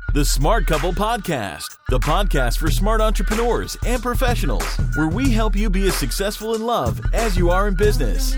The Smart Couple Podcast, the podcast for smart entrepreneurs and professionals, where we help you be as successful in love as you are in business.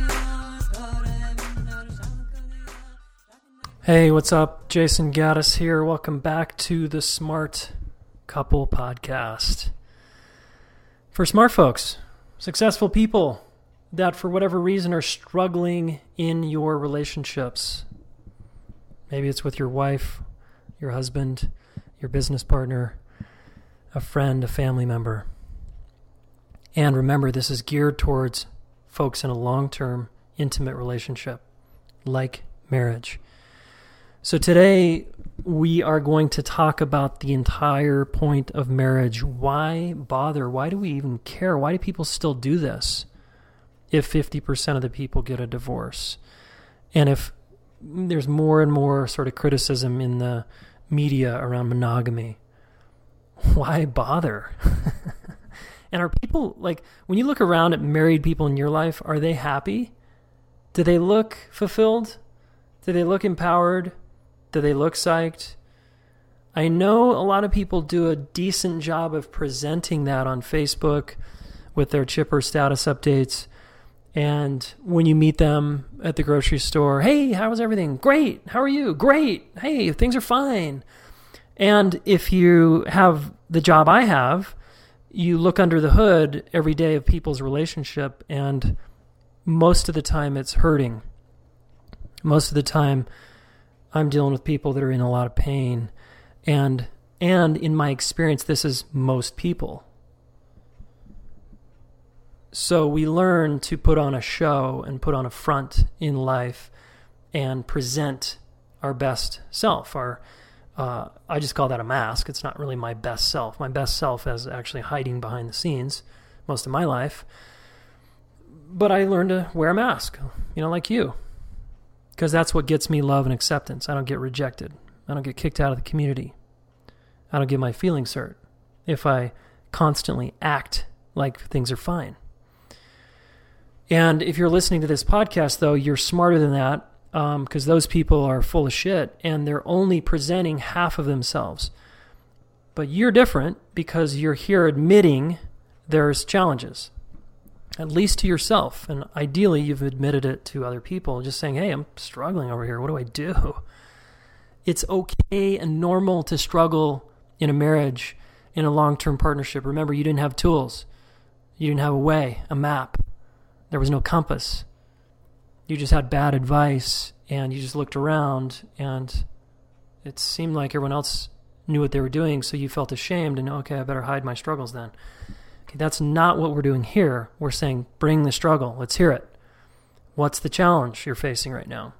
Hey, what's up? Jason Gaddis here. Welcome back to the Smart Couple Podcast. For smart folks, successful people that for whatever reason are struggling in your relationships. Maybe it's with your wife, your husband, your business partner, a friend, a family member. And remember, this is geared towards folks in a long-term, intimate relationship, like marriage. So today, we are going to talk about the entire point of marriage. Why bother? Why do we even care? Why do people still do this if 50% of the people get a divorce? And if there's more and more sort of criticism in the media around monogamy, why bother? And are people, like, when you look around at married people in your life, are they happy? Do they look fulfilled? Do they look empowered? Do they look psyched? I know a lot of people do a decent job of presenting that on Facebook with their chipper status updates. And when you meet them at the grocery store, hey, how was everything? Great. How are you? Great. Hey, things are fine. And if you have the job I have, you look under the hood every day of people's relationship, and most of the time it's hurting. Most of the time I'm dealing with people that are in a lot of pain. And in my experience, this is most people. So we learn to put on a show and put on a front in life and present our best self. I just call that a mask. It's not really my best self. My best self is actually hiding behind the scenes most of my life. But I learned to wear a mask, like you. Because that's what gets me love and acceptance. I don't get rejected. I don't get kicked out of the community. I don't get my feelings hurt if I constantly act like things are fine. And if you're listening to this podcast, though, you're smarter than that, because those people are full of shit and they're only presenting half of themselves. But you're different because you're here admitting there's challenges, at least to yourself. And ideally, you've admitted it to other people, just saying, hey, I'm struggling over here. What do I do? It's okay and normal to struggle in a marriage, in a long-term partnership. Remember, you didn't have tools. You didn't have a way, a map. There was no compass. You just had bad advice, and you just looked around, and it seemed like everyone else knew what they were doing, so you felt ashamed, and okay, I better hide my struggles then. Okay, that's not what we're doing here. We're saying, bring the struggle. Let's hear it. What's the challenge you're facing right now?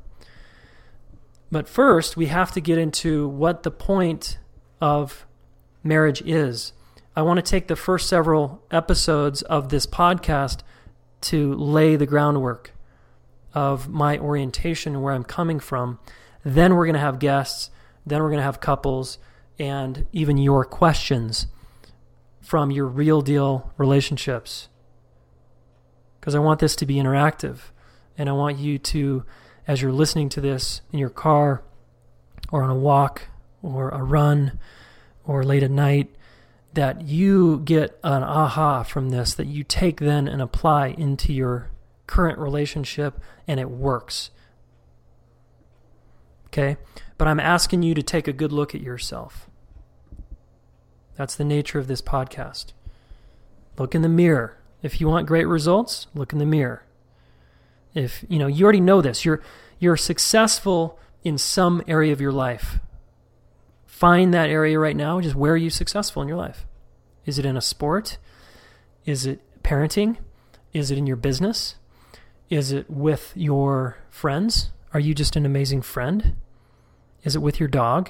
But first, we have to get into what the point of marriage is. I want to take the first several episodes of this podcast to lay the groundwork of my orientation and where I'm coming from. Then we're going to have guests, then we're going to have couples, and even your questions from your real deal relationships. Because I want this to be interactive, and I want you to, as you're listening to this in your car or on a walk or a run or late at night, that you get an aha from this, that you take then and apply into your current relationship, and it works. Okay? But I'm asking you to take a good look at yourself. That's the nature of this podcast. Look in the mirror. If you want great results, look in the mirror. If, you already know this. You're successful in some area of your life. Find that area right now. Just where are you successful in your life? Is it in a sport? Is it parenting? Is it in your business? Is it with your friends? Are you just an amazing friend? Is it with your dog?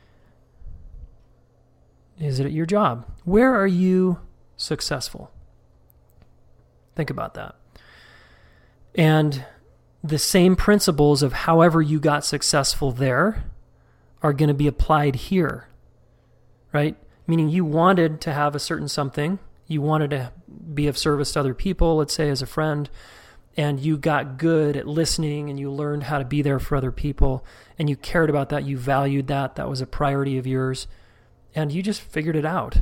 Is it at your job? Where are you successful? Think about that. And the same principles of however you got successful there are going to be applied here, right? Meaning you wanted to have a certain something. You wanted to be of service to other people, let's say as a friend, and you got good at listening and you learned how to be there for other people and you cared about that. You valued that. That was a priority of yours. and you just figured it out.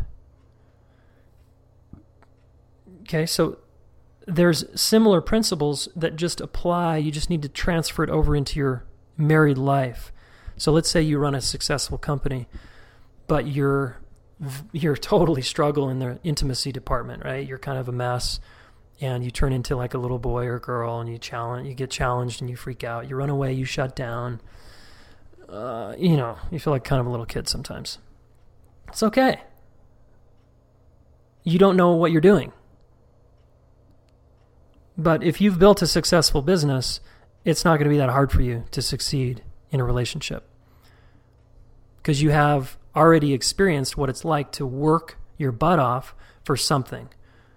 Okay, so there's similar principles that just apply. You just need to transfer it over into your married life. So let's say you run a successful company, but you're totally struggle in the intimacy department, right? You're kind of a mess, and you turn into like a little boy or girl, and you get challenged, and you freak out. You run away, you shut down. You feel like kind of a little kid sometimes. It's okay. You don't know what you're doing. But if you've built a successful business, it's not going to be that hard for you to succeed in a relationship, because you have already experienced what it's like to work your butt off for something.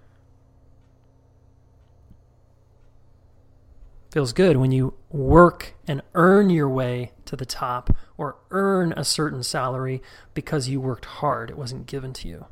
Feels good when you work and earn your way to the top, or earn a certain salary because you worked hard. It wasn't given to you.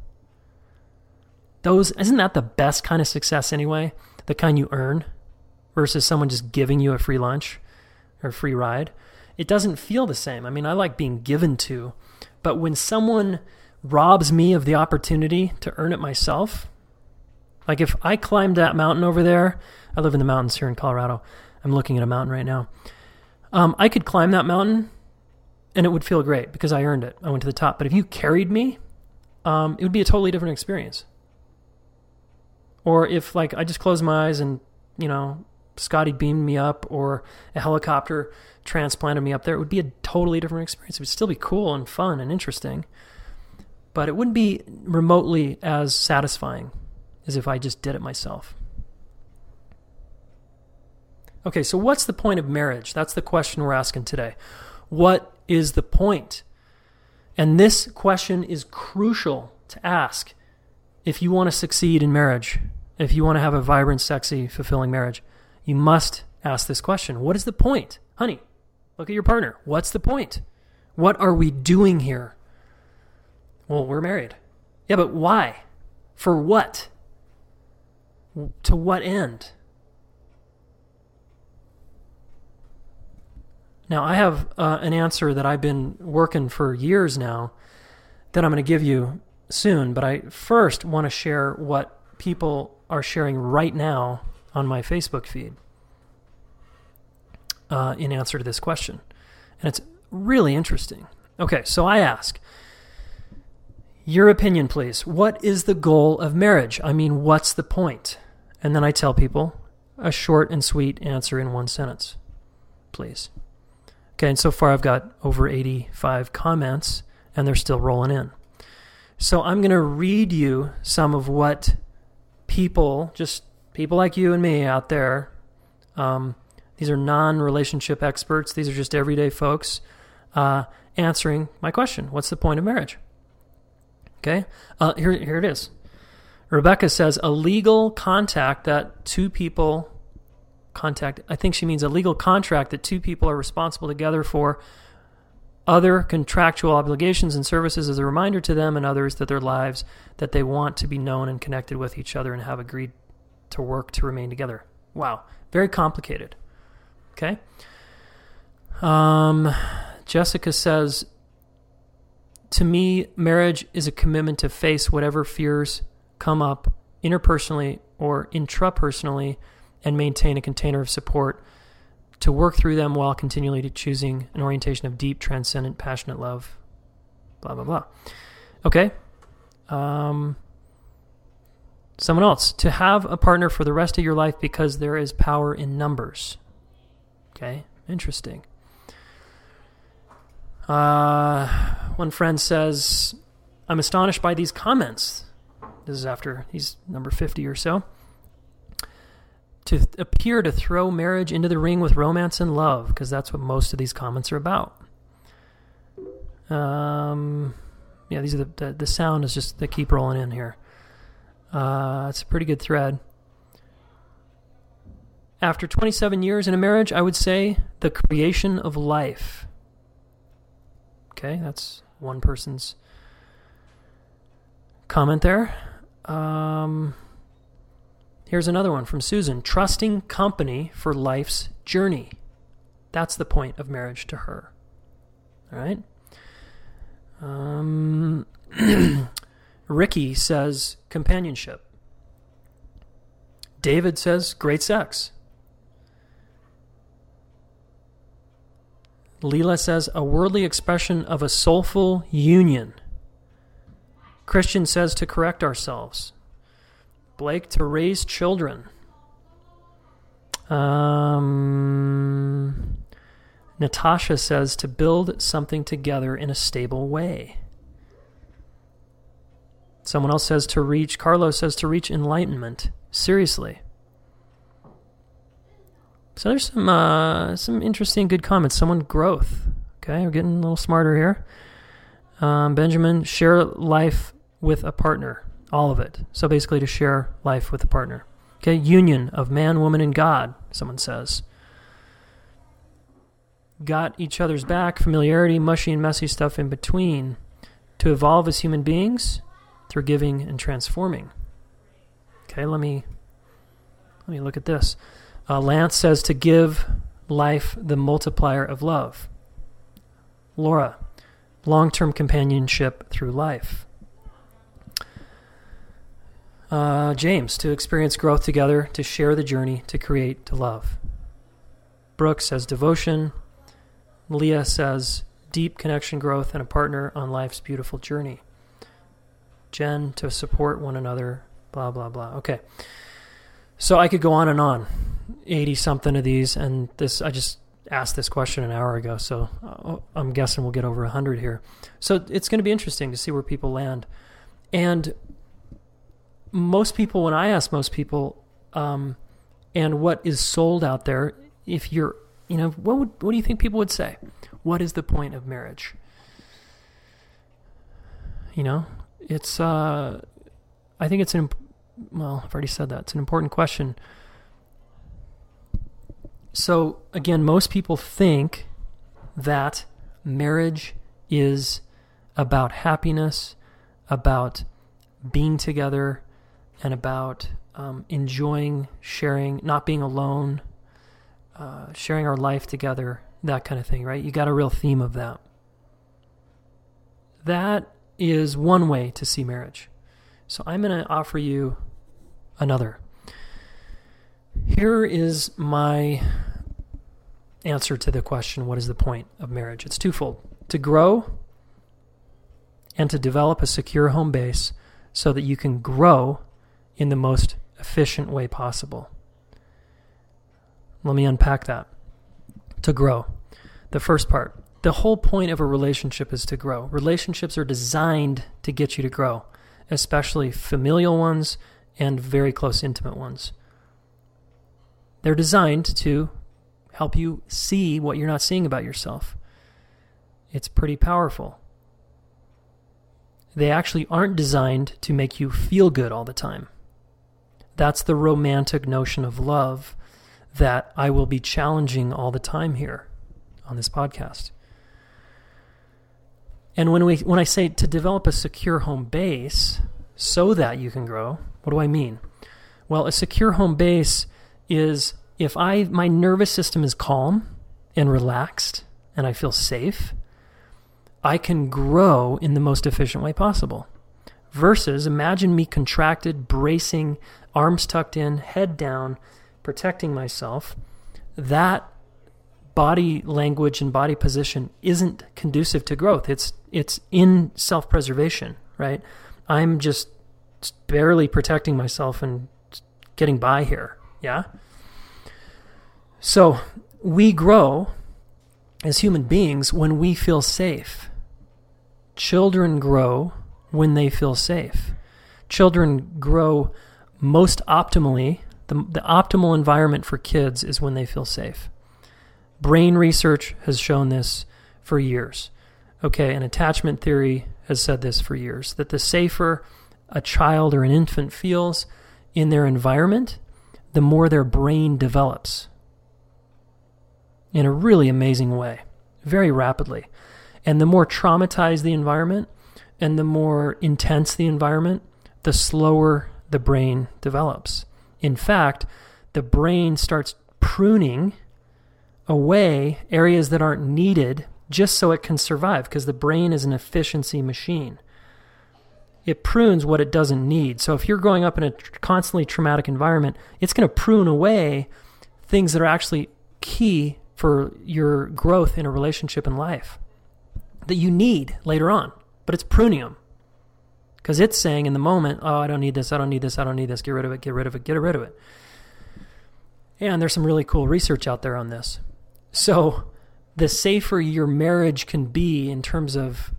Isn't that the best kind of success anyway? The kind you earn versus someone just giving you a free lunch or a free ride. It doesn't feel the same. I mean, I like being given to, but when someone robs me of the opportunity to earn it myself, like if I climbed that mountain over there, I live in the mountains here in Colorado. I'm looking at a mountain right now. I could climb that mountain and it would feel great because I earned it. I went to the top. But if you carried me, it would be a totally different experience. Or if like I just closed my eyes and, Scotty beamed me up, or a helicopter transplanted me up there, it would be a totally different experience. It would still be cool and fun and interesting, but it wouldn't be remotely as satisfying as if I just did it myself. Okay, so what's the point of marriage? That's the question we're asking today. What is the point? And this question is crucial to ask if you want to succeed in marriage. If you want to have a vibrant, sexy, fulfilling marriage, you must ask this question. What is the point? Honey, look at your partner. What's the point? What are we doing here? Well, we're married. Yeah, but why? For what? To what end? Now, I have an answer that I've been working for years now that I'm going to give you soon, but I first want to share what people are sharing right now on my Facebook feed in answer to this question. And it's really interesting. Okay, so I ask, your opinion, please. What is the goal of marriage? I mean, what's the point? And then I tell people a short and sweet answer in one sentence, please. Okay, and so far I've got over 85 comments, and they're still rolling in. So I'm going to read you some of what people, just people like you and me out there, these are non-relationship experts, these are just everyday folks, answering my question. What's the point of marriage? Okay, here it is. Rebecca says, a legal contact that two people I think she means a legal contract that two people are responsible together for other contractual obligations and services as a reminder to them and others that their lives, that they want to be known and connected with each other and have agreed to work to remain together. Wow. Very complicated. Okay. Jessica says, to me, marriage is a commitment to face whatever fears come up interpersonally or intrapersonally and maintain a container of support to work through them while continually choosing an orientation of deep, transcendent, passionate love, blah, blah, blah. Okay. Someone else. To have a partner for the rest of your life because there is power in numbers. Okay. Interesting. One friend says, I'm astonished by these comments. This is after he's number 50 or so. To appear to throw marriage into the ring with romance and love, because that's what most of these comments are about. These are the sound is just, they keep rolling in here. It's a pretty good thread. After 27 years in a marriage, I would say the creation of life. Okay, that's one person's comment there. Here's another one from Susan. Trusting company for life's journey. That's the point of marriage to her. All right? Ricky says companionship. David says great sex. Leela says a worldly expression of a soulful union. Christian says to correct ourselves. Blake, to raise children. Natasha says to build something together in a stable way. Someone else says to reach, Carlos says to reach enlightenment. Seriously. So there's some interesting, good comments. Someone, growth. Okay, we're getting a little smarter here. Benjamin, share life with a partner. All of it. So basically to share life with a partner. Okay, union of man, woman, and God, someone says. Got each other's back, familiarity, mushy and messy stuff in between. To evolve as human beings through giving and transforming. Okay, let me look at this. Lance says to give life the multiplier of love. Laura, long-term companionship through life. James, to experience growth together, to share the journey, to create, to love. Brooke says devotion. Leah says deep connection, growth, and a partner on life's beautiful journey. Jen, to support one another, blah, blah, blah. Okay. So I could go on and on. 80-something of these, and this I just asked this question an hour ago, so I'm guessing we'll get over 100 here. So it's going to be interesting to see where people land. And most people, when I ask most people, and what is sold out there, if you're, what do you think people would say? What is the point of marriage? It's, I think it's I've already said that. It's an important question. So again, most people think that marriage is about happiness, about being together, and about enjoying, sharing, not being alone, sharing our life together, that kind of thing, right? You got a real theme of that. That is one way to see marriage. So I'm going to offer you another. Here is my answer to the question, what is the point of marriage? It's twofold. To grow and to develop a secure home base so that you can grow in the most efficient way possible. Let me unpack that. To grow. The first part. The whole point of a relationship is to grow. Relationships are designed to get you to grow, especially familial ones and very close intimate ones. They're designed to help you see what you're not seeing about yourself. It's pretty powerful. They actually aren't designed to make you feel good all the time. That's the romantic notion of love that I will be challenging all the time here on this podcast. And when I say to develop a secure home base so that you can grow, what do I mean? Well, a secure home base is if my nervous system is calm and relaxed and I feel safe, I can grow in the most efficient way possible. Versus, imagine me contracted, bracing, arms tucked in, head down, protecting myself. That body language and body position isn't conducive to growth. It's in self-preservation, right? I'm just barely protecting myself and getting by here, yeah? So we grow as human beings when we feel safe. Children grow when they feel safe. Children grow most optimally. The optimal environment for kids is when they feel safe. Brain research has shown this for years. Okay, and attachment theory has said this for years, that the safer a child or an infant feels in their environment, the more their brain develops in a really amazing way, very rapidly. And the more traumatized the environment and the more intense the environment, the slower the brain develops. In fact, the brain starts pruning away areas that aren't needed just so it can survive, because the brain is an efficiency machine. it prunes what it doesn't need. So if you're growing up in a constantly traumatic environment, it's going to prune away things that are actually key for your growth in a relationship in life that you need later on, but it's pruning them. Because it's saying in the moment, oh, I don't need this, I don't need this, I don't need this, get rid of it, get rid of it, get rid of it. And there's some really cool research out there on this. So the safer your marriage can be in terms of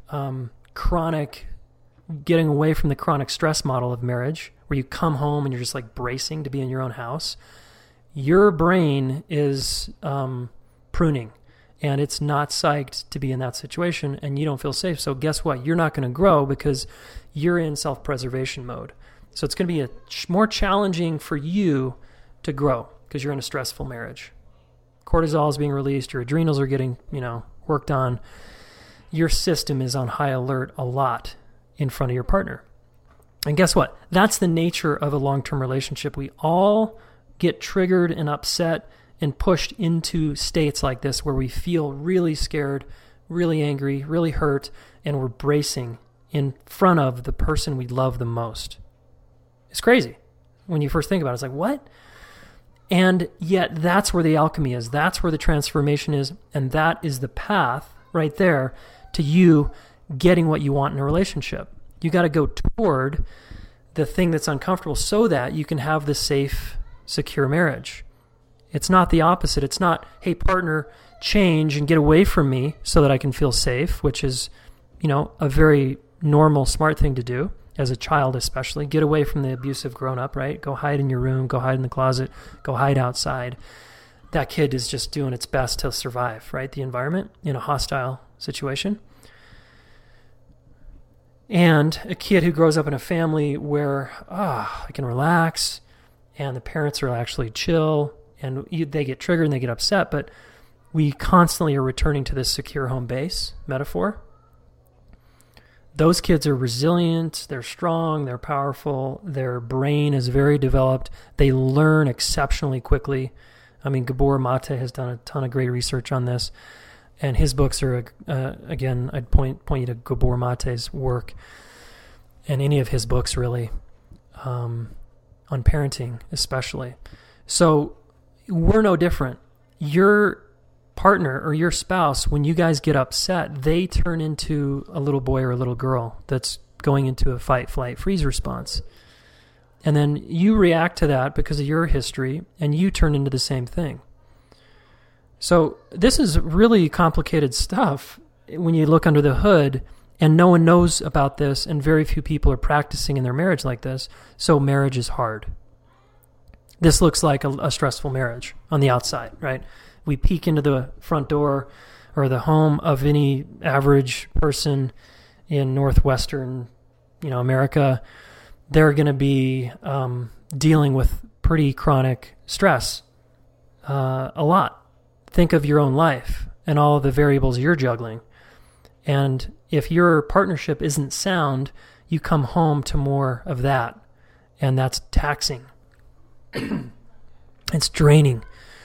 getting away from the chronic stress model of marriage, where you come home and you're just like bracing to be in your own house, your brain is pruning. And it's not psyched to be in that situation, and you don't feel safe. So guess what? You're not going to grow because you're in self-preservation mode. So it's going to be more challenging for you to grow because you're in a stressful marriage. Cortisol is being released. Your adrenals are getting, worked on. Your system is on high alert a lot in front of your partner. And guess what? That's the nature of a long-term relationship. We all get triggered and upset and pushed into states like this where we feel really scared, really angry, really hurt, and we're bracing in front of the person we love the most. It's crazy. When you first think about it, it's like, what? And yet that's where the alchemy is. That's where the transformation is. And that is the path right there to you getting what you want in a relationship. You got to go toward the thing that's uncomfortable so that you can have the safe, secure marriage. It's not the opposite. It's not, hey, partner, change and get away from me so that I can feel safe, which is, a very normal, smart thing to do as a child especially. Get away from the abusive grown-up, right? Go hide in your room, go hide in the closet, go hide outside. That kid is just doing its best to survive, right? The environment in a hostile situation. And a kid who grows up in a family where, I can relax and the parents are actually chill, and they get triggered and they get upset, but we constantly are returning to this secure home base metaphor. Those kids are resilient, they're strong, they're powerful, their brain is very developed, they learn exceptionally quickly. I mean, Gabor Mate has done a ton of great research on this, and his books are, again, I'd point you to Gabor Mate's work, and any of his books really, on parenting especially. So we're no different. Your partner or your spouse, when you guys get upset, they turn into a little boy or a little girl that's going into a fight, flight, freeze response. And then you react to that because of your history, and you turn into the same thing. So this is really complicated stuff when you look under the hood, and no one knows about this, and very few people are practicing in their marriage like this, so marriage is hard. This looks like a stressful marriage on the outside, right? We peek into the front door or the home of any average person in Northwestern, America. They're going to be dealing with pretty chronic stress a lot. Think of your own life and all the variables you're juggling. And if your partnership isn't sound, you come home to more of that, and that's taxing. It's draining.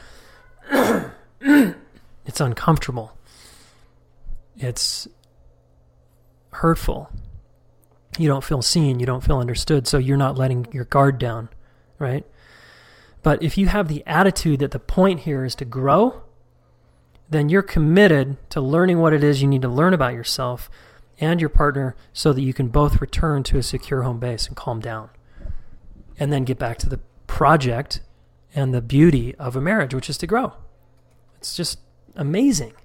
It's uncomfortable. It's hurtful. You don't feel seen. You don't feel understood. So you're not letting your guard down, right? But if you have the attitude that the point here is to grow, then you're committed to learning what it is you need to learn about yourself and your partner so that you can both return to a secure home base and calm down. And then get back to the project and the beauty of a marriage, which is to grow. It's just amazing.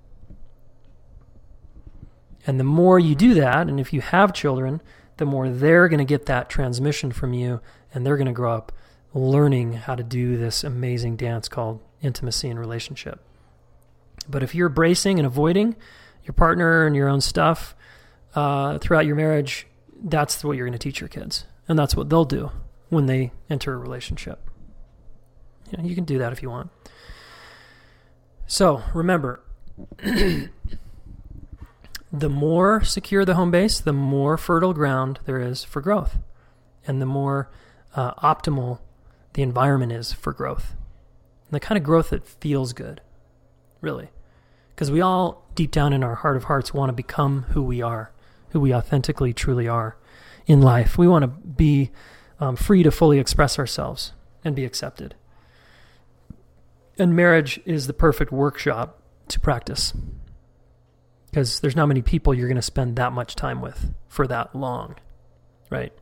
And the more you do that, and if you have children, the more they're going to get that transmission from you, and they're going to grow up learning how to do this amazing dance called intimacy and relationship. But if you're bracing and avoiding your partner and your own stuff throughout your marriage, that's what you're going to teach your kids. And that's what they'll do when they enter a relationship. You can do that if you want. So remember, the more secure the home base, the more fertile ground there is for growth, and the more optimal the environment is for growth. And the kind of growth that feels good, really. Because we all, deep down in our heart of hearts, want to become who we are, who we authentically, truly are. in life. We want to be free to fully express ourselves and be accepted. And marriage is the perfect workshop to practice, because there's not many people you're going to spend that much time with for that long, right?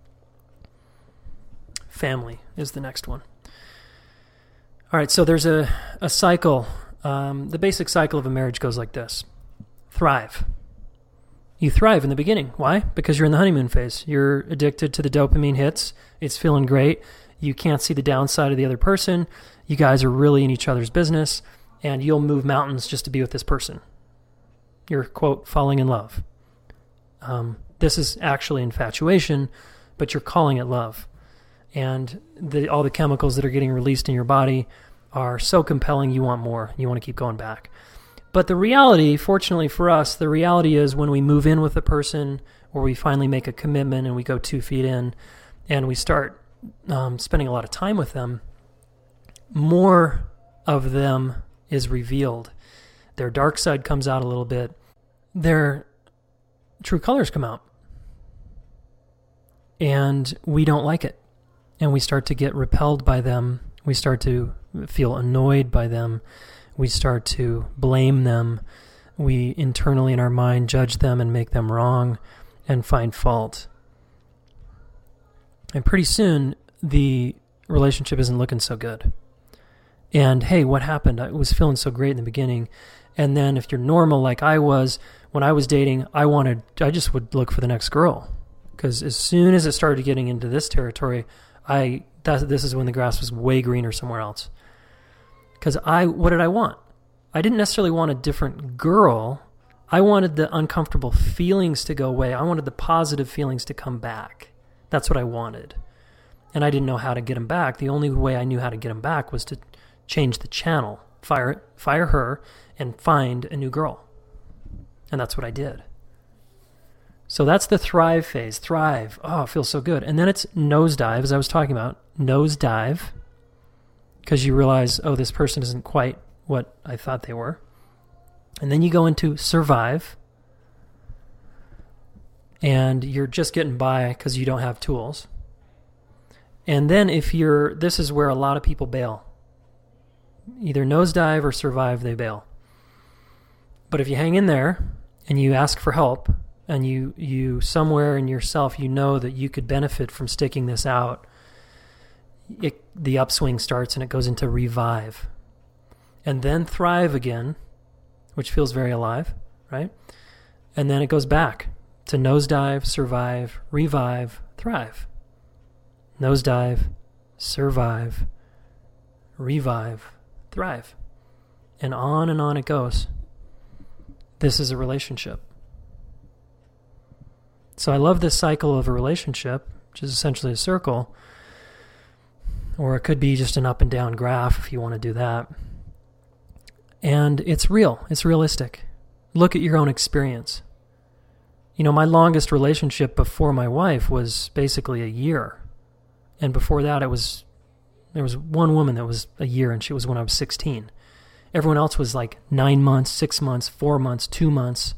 Family is the next one. All right, so there's a cycle. The basic cycle of a marriage goes like this. Thrive. You thrive in the beginning. Why? Because you're in the honeymoon phase. You're addicted to the dopamine hits. It's feeling great. You can't see the downside of the other person. You guys are really in each other's business, and you'll move mountains just to be with this person. You're, quote, falling in love. This is actually infatuation, but you're calling it love. And all the chemicals that are getting released in your body are so compelling, you want more. You want to keep going back. But the reality, fortunately for us, the reality is when we move in with a person, or we finally make a commitment and we go 2 feet in and we start spending a lot of time with them, more of them is revealed. Their dark side comes out a little bit. Their true colors come out. And we don't like it. And we start to get repelled by them. We start to feel annoyed by them. We start to blame them. We internally in our mind judge them and make them wrong and find fault. And pretty soon, the relationship isn't looking so good. And hey, what happened? I was feeling so great in the beginning. And then if you're normal like I was, when I was dating, I just would look for the next girl. Because as soon as it started getting into this territory, this is when the grass was way greener somewhere else. Because what did I want? I didn't necessarily want a different girl. I wanted the uncomfortable feelings to go away. I wanted the positive feelings to come back. That's what I wanted. And I didn't know how to get them back. The only way I knew how to get them back was to change the channel, fire her, and find a new girl. And that's what I did. So that's the thrive phase. Thrive. Oh, it feels so good. And then it's nosedive, as I was talking about. Nosedive. Because you realize, oh, this person isn't quite what I thought they were. And then you go into survive. And you're just getting by because you don't have tools. And then this is where a lot of people bail. Either nosedive or survive, they bail. But if you hang in there and you ask for help, and you somewhere in yourself, you know that you could benefit from sticking this out, the upswing starts and it goes into revive. And then thrive again, which feels very alive, right? And then it goes back to nosedive, survive, revive, thrive. Nosedive, survive, revive, thrive. And on it goes. This is a relationship. So I love this cycle of a relationship, which is essentially a circle. Or it could be just an up and down graph if you want to do that. And it's real. It's realistic. Look at your own experience. You know, my longest relationship before my wife was basically a year. And before that, there was one woman that was a year, and she was when I was 16. Everyone else was like 9 months, 6 months, 4 months, 2 months.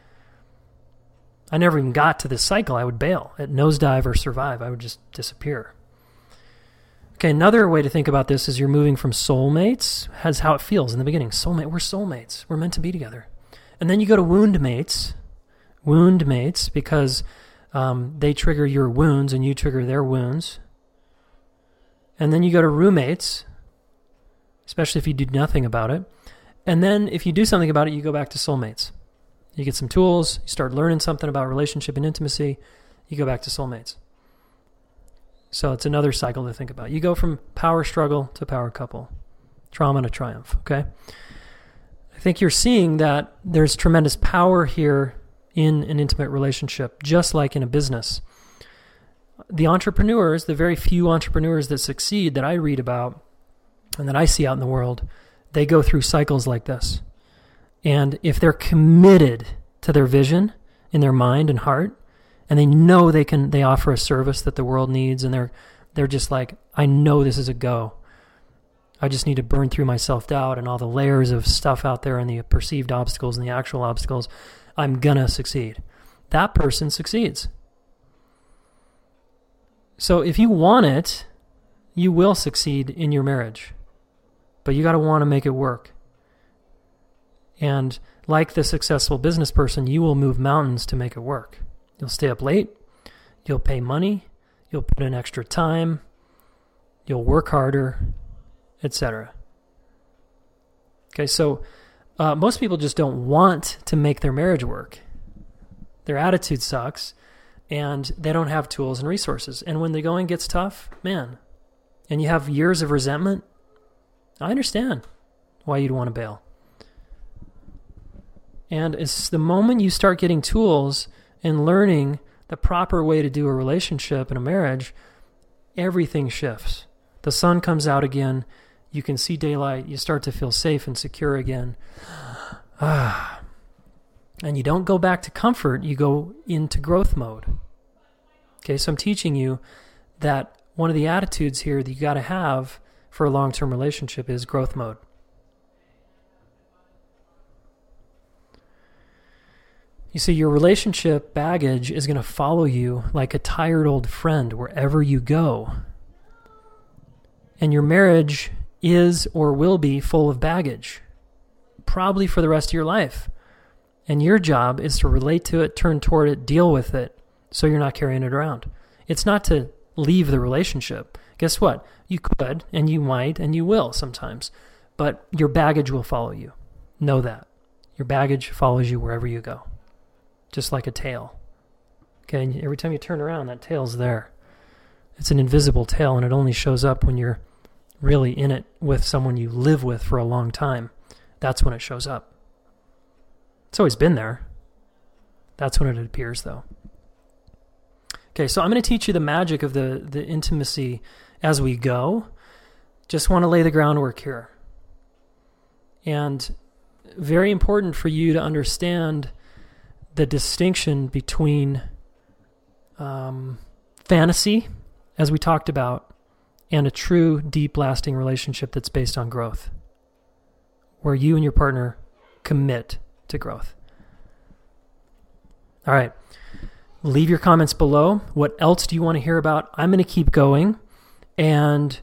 I never even got to this cycle. I would bail at nosedive or survive. I would just disappear. Okay, another way to think about this is you're moving from soulmates, has how it feels in the beginning. We're soulmates. We're meant to be together. And then you go to wound mates because they trigger your wounds and you trigger their wounds. And then you go to roommates, especially if you do nothing about it. And then if you do something about it, you go back to soulmates. You get some tools, you start learning something about relationship and intimacy, you go back to soulmates. So it's another cycle to think about. You go from power struggle to power couple, trauma to triumph, okay? I think you're seeing that there's tremendous power here in an intimate relationship, just like in a business. The entrepreneurs, the very few entrepreneurs that succeed that I read about and that I see out in the world, they go through cycles like this. And if they're committed to their vision in their mind and heart, and they know they offer a service that the world needs, and they're just like, I know this is a go. I just need to burn through my self-doubt and all the layers of stuff out there and the perceived obstacles and the actual obstacles. I'm gonna succeed. That person succeeds. So if you want it, you will succeed in your marriage. But you got to want to make it work. And like the successful business person, you will move mountains to make it work. You'll stay up late. You'll pay money. You'll put in extra time. You'll work harder, etc. Okay, so most people just don't want to make their marriage work. Their attitude sucks, and they don't have tools and resources. And when the going gets tough, man, and you have years of resentment, I understand why you'd want to bail. And it's the moment you start getting tools and learning the proper way to do a relationship and a marriage, everything shifts. The sun comes out again. You can see daylight. You start to feel safe and secure again. And you don't go back to comfort. You go into growth mode. Okay, so I'm teaching you that one of the attitudes here that you got to have for a long-term relationship is growth mode. You see, your relationship baggage is going to follow you like a tired old friend wherever you go. And your marriage is or will be full of baggage, probably for the rest of your life. And your job is to relate to it, turn toward it, deal with it, so you're not carrying it around. It's not to leave the relationship. Guess what? You could, and you might, and you will sometimes. But your baggage will follow you. Know that. Your baggage follows you wherever you go. Just like a tail. Okay, and every time you turn around, that tail's there. It's an invisible tail, and it only shows up when you're really in it with someone you live with for a long time. That's when it shows up. It's always been there. That's when it appears, though. Okay, so I'm going to teach you the magic of the intimacy as we go. Just want to lay the groundwork here. And very important for you to understand the distinction between fantasy, as we talked about, and a true, deep, lasting relationship that's based on growth, where you and your partner commit to growth. All right. Leave your comments below. What else do you want to hear about? I'm going to keep going. And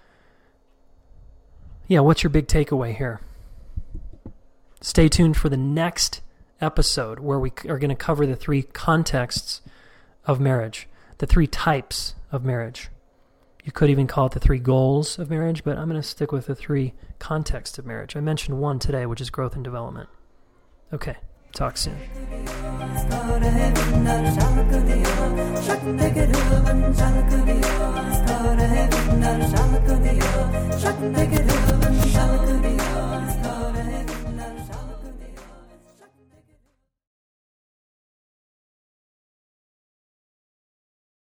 yeah, what's your big takeaway here? Stay tuned for the next episode where we are going to cover the 3 contexts of marriage, the 3 types of marriage. You could even call it the 3 goals of marriage, but I'm going to stick with the 3 contexts of marriage. I mentioned one today, which is growth and development. Okay, talk soon.